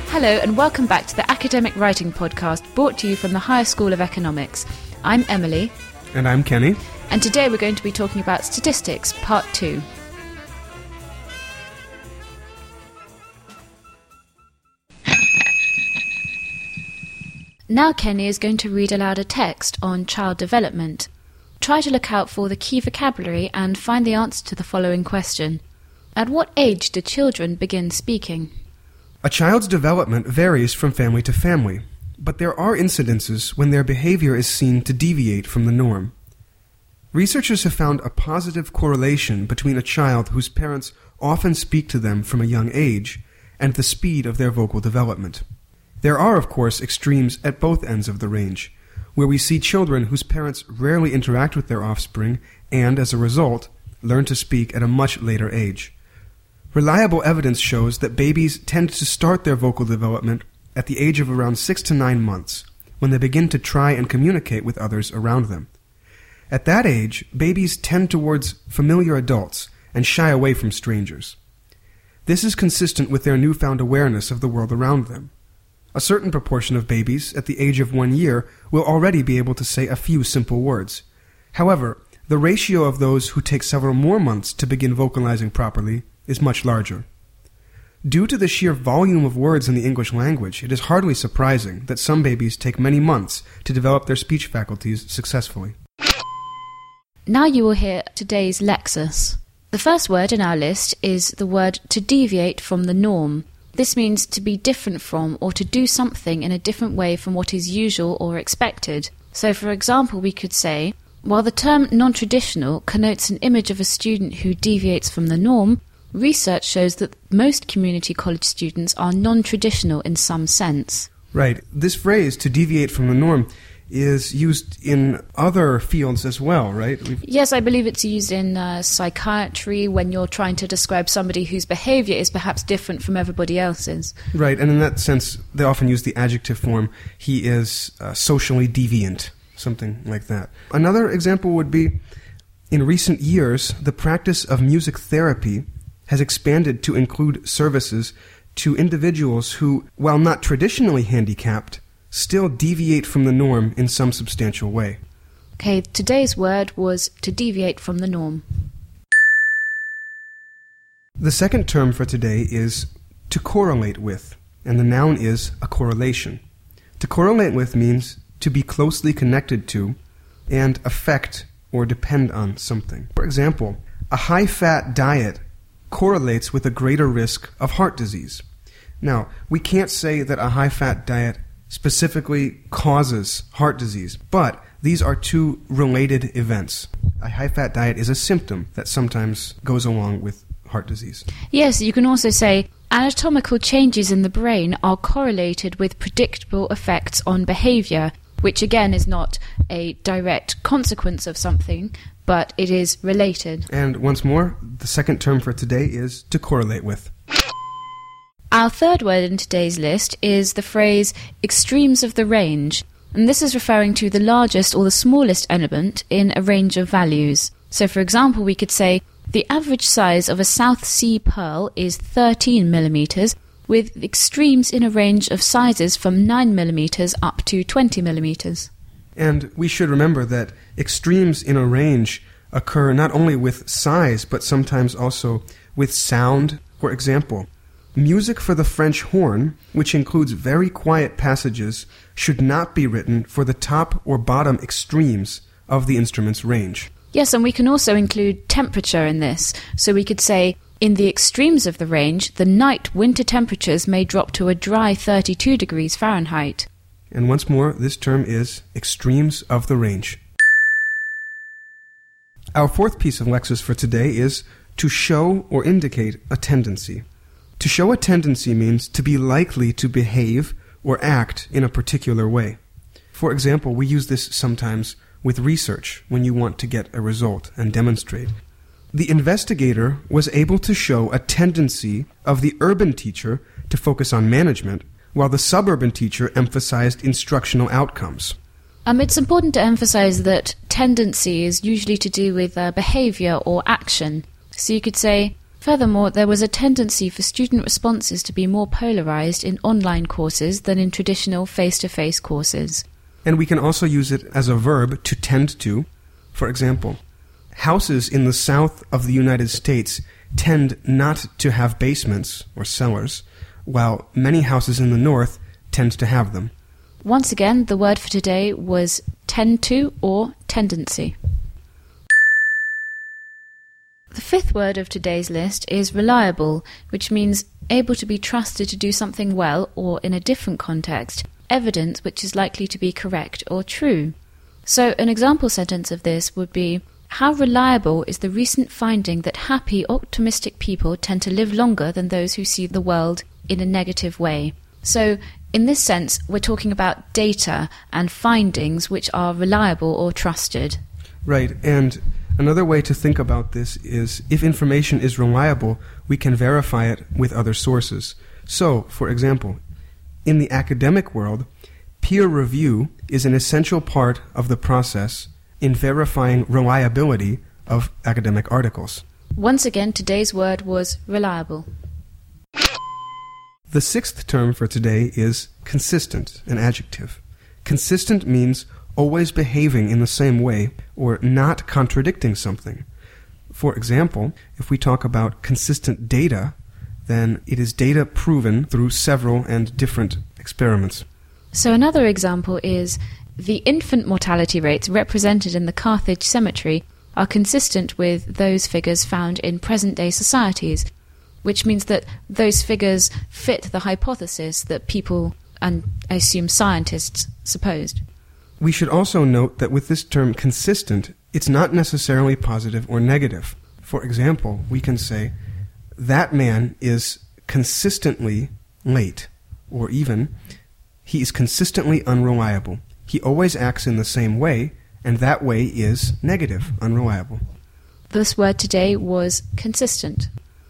Hello and welcome back to the Academic Writing Podcast, brought to you from the Higher School of Economics. I'm Emily. And I'm Kenny. And today we're going to be talking about statistics, part 2. Now Kenny is going to read aloud a text on child development. Try to look out for the key vocabulary and find the answer to the following question. At what age do children begin speaking? A child's development varies from family to family, but there are incidences when their behavior is seen to deviate from the norm. Researchers have found a positive correlation between a child whose parents often speak to them from a young age and the speed of their vocal development. There are, of course, extremes at both ends of the range, where we see children whose parents rarely interact with their offspring and, as a result, learn to speak at a much later age. Reliable evidence shows that babies tend to start their vocal development at the age of around 6 to 9 months, when they begin to try and communicate with others around them. At that age, babies tend towards familiar adults and shy away from strangers. This is consistent with their newfound awareness of the world around them. A certain proportion of babies at the age of 1 year will already be able to say a few simple words. However, the ratio of those who take several more months to begin vocalizing properly is much larger. Due to the sheer volume of words in the English language, it is hardly surprising that some babies take many months to develop their speech faculties successfully. Now you will hear today's Lexus. The first word in our list is the word to deviate from the norm. This means to be different from or to do something in a different way from what is usual or expected. So, for example, we could say, while the term non-traditional connotes an image of a student who deviates from the norm, research shows that most community college students are non-traditional in some sense. Right. This phrase, to deviate from the norm, is used in other fields as well, right? Yes, I believe it's used in psychiatry when you're trying to describe somebody whose behavior is perhaps different from everybody else's. Right, and in that sense, they often use the adjective form, he is socially deviant, something like that. Another example would be, in recent years, the practice of music therapy has expanded to include services to individuals who, while not traditionally handicapped, still deviate from the norm in some substantial way. Okay, today's word was to deviate from the norm. The second term for today is to correlate with, and the noun is a correlation. To correlate with means to be closely connected to and affect or depend on something. For example, a high-fat diet correlates with a greater risk of heart disease. Now, we can't say that a high-fat diet specifically causes heart disease, but these are two related events. A high-fat diet is a symptom that sometimes goes along with heart disease. Yes, you can also say anatomical changes in the brain are correlated with predictable effects on behavior, which again is not a direct consequence of something, but it is related. And once more, the second term for today is to correlate with. Our third word in today's list is the phrase extremes of the range, and this is referring to the largest or the smallest element in a range of values. So for example, we could say the average size of a South Sea pearl is 13 millimeters, with extremes in a range of sizes from 9 millimeters up to 20 millimeters. And we should remember that extremes in a range occur not only with size, but sometimes also with sound. For example, music for the French horn, which includes very quiet passages, should not be written for the top or bottom extremes of the instrument's range. Yes, and we can also include temperature in this. So we could say, in the extremes of the range, the night winter temperatures may drop to a dry 32 degrees Fahrenheit. And once more, this term is extremes of the range. Our fourth piece of Lexis for today is to show or indicate a tendency. To show a tendency means to be likely to behave or act in a particular way. For example, we use this sometimes with research when you want to get a result and demonstrate. The investigator was able to show a tendency of the urban teacher to focus on management, while the suburban teacher emphasized instructional outcomes. It's important to emphasize that tendency is usually to do with behavior or action. So you could say, Furthermore, there was a tendency for student responses to be more polarized in online courses than in traditional face-to-face courses. And we can also use it as a verb, to tend to. For example, houses in the south of the United States tend not to have basements or cellars, while many houses in the north tend to have them. Once again, the word for today was tend to or tendency. The fifth word of today's list is reliable, which means able to be trusted to do something well, or in a different context, evidence which is likely to be correct or true. So an example sentence of this would be, how reliable is the recent finding that happy, optimistic people tend to live longer than those who see the world in a negative way? So in this sense, we're talking about data and findings which are reliable or trusted. Right, and another way to think about this is if information is reliable, we can verify it with other sources. So, for example, in the academic world, peer review is an essential part of the process in verifying reliability of academic articles. Once again, today's word was reliable. The sixth term for today is consistent, an adjective. Consistent means always behaving in the same way or not contradicting something. For example, if we talk about consistent data, then it is data proven through several and different experiments. So another example is, the infant mortality rates represented in the Carthage cemetery are consistent with those figures found in present-day societies, which means that those figures fit the hypothesis that people, and I assume scientists, supposed. We should also note that with this term consistent, it's not necessarily positive or negative. For example, we can say, that man is consistently late, or even, he is consistently unreliable. He always acts in the same way, and that way is negative, unreliable. This word today was consistent.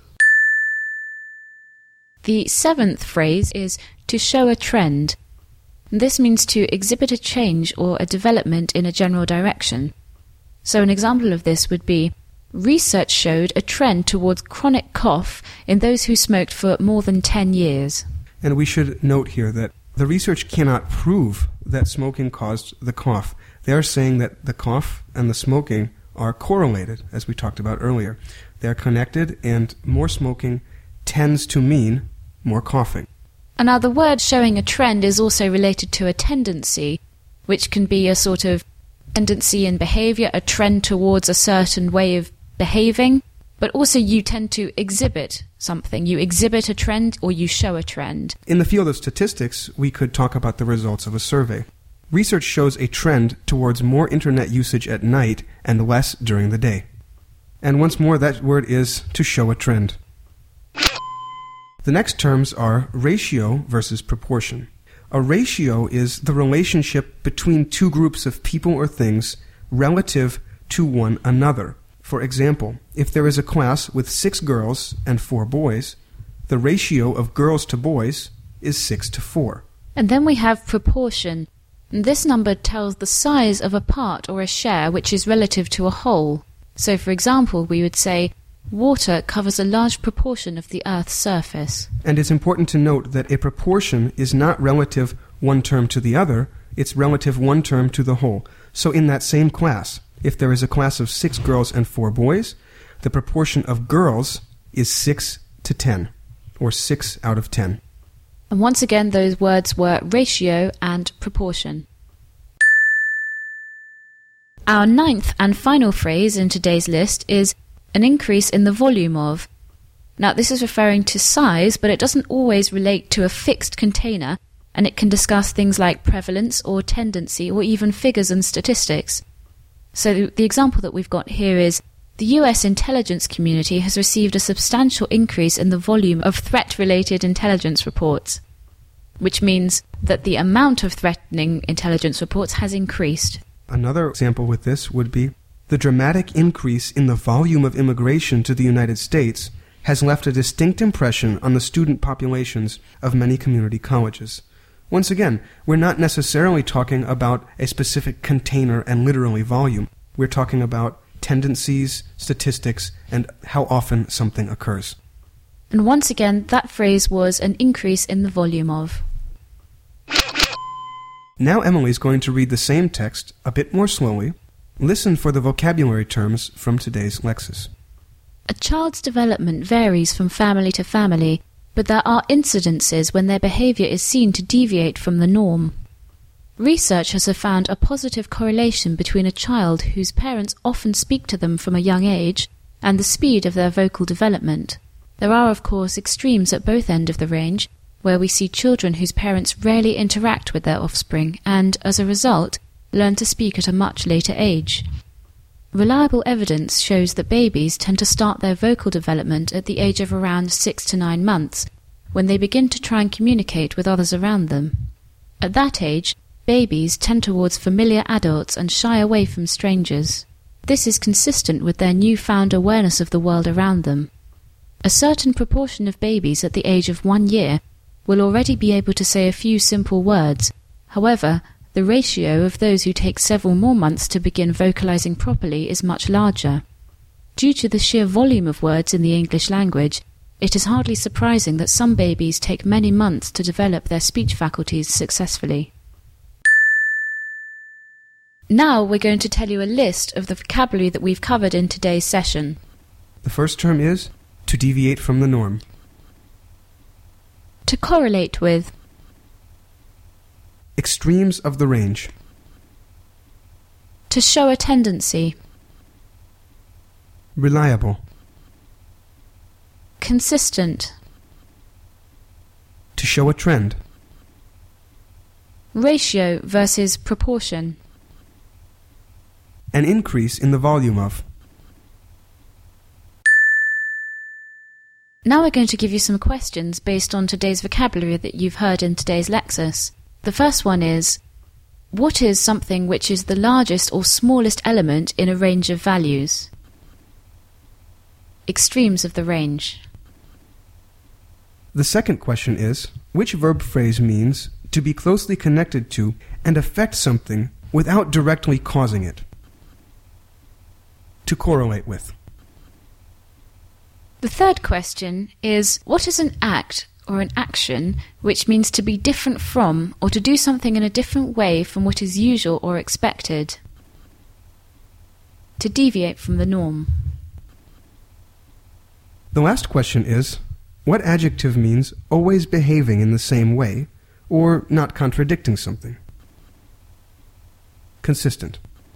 The seventh phrase is to show a trend. This means to exhibit a change or a development in a general direction. So an example of this would be, research showed a trend towards chronic cough in those who smoked for more than 10 years. And we should note here that the research cannot prove that smoking caused the cough. They are saying that the cough and the smoking are correlated, as we talked about earlier. They are connected, and more smoking tends to mean more coughing. And now the word showing a trend is also related to a tendency, which can be a sort of tendency in behavior, a trend towards a certain way of behaving, but also you tend to exhibit something. You exhibit a trend or you show a trend. In the field of statistics, we could talk about the results of a survey. Research shows a trend towards more internet usage at night and less during the day. And once more, that word is to show a trend. The next terms are ratio versus proportion. A ratio is the relationship between two groups of people or things relative to one another. For example, if there is a class with 6 girls and 4 boys, the ratio of girls to boys is 6 to 4. And then we have proportion. This number tells the size of a part or a share which is relative to a whole. So, for example, we would say, water covers a large proportion of the Earth's surface. And it's important to note that a proportion is not relative one term to the other, it's relative one term to the whole. So in that same class, if there is a class of 6 girls and 4 boys, the proportion of girls is 6 to 10, or 6 out of 10. And once again, those words were ratio and proportion. Our ninth and final phrase in today's list is an increase in the volume of. Now, this is referring to size, but it doesn't always relate to a fixed container, and it can discuss things like prevalence or tendency or even figures and statistics. So the example that we've got here is, the US intelligence community has received a substantial increase in the volume of threat-related intelligence reports, which means that the amount of threatening intelligence reports has increased. Another example with this would be, the dramatic increase in the volume of immigration to the United States has left a distinct impression on the student populations of many community colleges. Once again, we're not necessarily talking about a specific container and literally volume. We're talking about tendencies, statistics, and how often something occurs. And once again, that phrase was an increase in the volume of. Now Emily's going to read the same text a bit more slowly. Listen for the vocabulary terms from today's Lexis. A child's development varies from family to family, but there are incidences when their behavior is seen to deviate from the norm. Researchers have found a positive correlation between a child whose parents often speak to them from a young age and the speed of their vocal development. There are, of course, extremes at both ends of the range, where we see children whose parents rarely interact with their offspring and, as a result, learn to speak at a much later age. Reliable evidence shows that babies tend to start their vocal development at the age of around 6 to 9 months, when they begin to try and communicate with others around them. At that age, babies tend towards familiar adults and shy away from strangers. This is consistent with their newfound awareness of the world around them. A certain proportion of babies at the age of 1 year will already be able to say a few simple words. However, the ratio of those who take several more months to begin vocalizing properly is much larger. Due to the sheer volume of words in the English language, it is hardly surprising that some babies take many months to develop their speech faculties successfully. Now we're going to tell you a list of the vocabulary that we've covered in today's session. The first term is to deviate from the norm. To correlate with. Extremes of the range. To show a tendency. Reliable. Consistent. To show a trend. Ratio versus proportion. An increase in the volume of. Now we're going to give you some questions based on today's vocabulary that you've heard in today's Lexis. The first one is, what is something which is the largest or smallest element in a range of values? Extremes of the range. The second question is, which verb phrase means to be closely connected to and affect something without directly causing it? To correlate with. The third question is, what is an act or an action which means to be different from or to do something in a different way from what is usual or expected? To deviate from the norm. The last question is, what adjective means always behaving in the same way or not contradicting something? Consistent.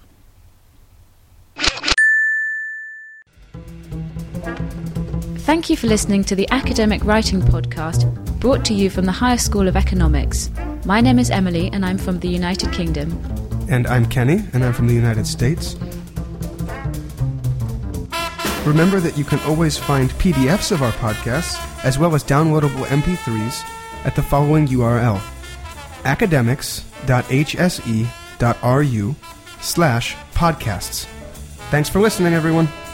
Thank you for listening to the Academic Writing Podcast, brought to you from the Higher School of Economics. My name is Emily, and I'm from the United Kingdom. And I'm Kenny, and I'm from the United States. Remember that you can always find PDFs of our podcasts, as well as downloadable MP3s, at the following URL: academics.hse.ru/podcasts. Thanks for listening, everyone.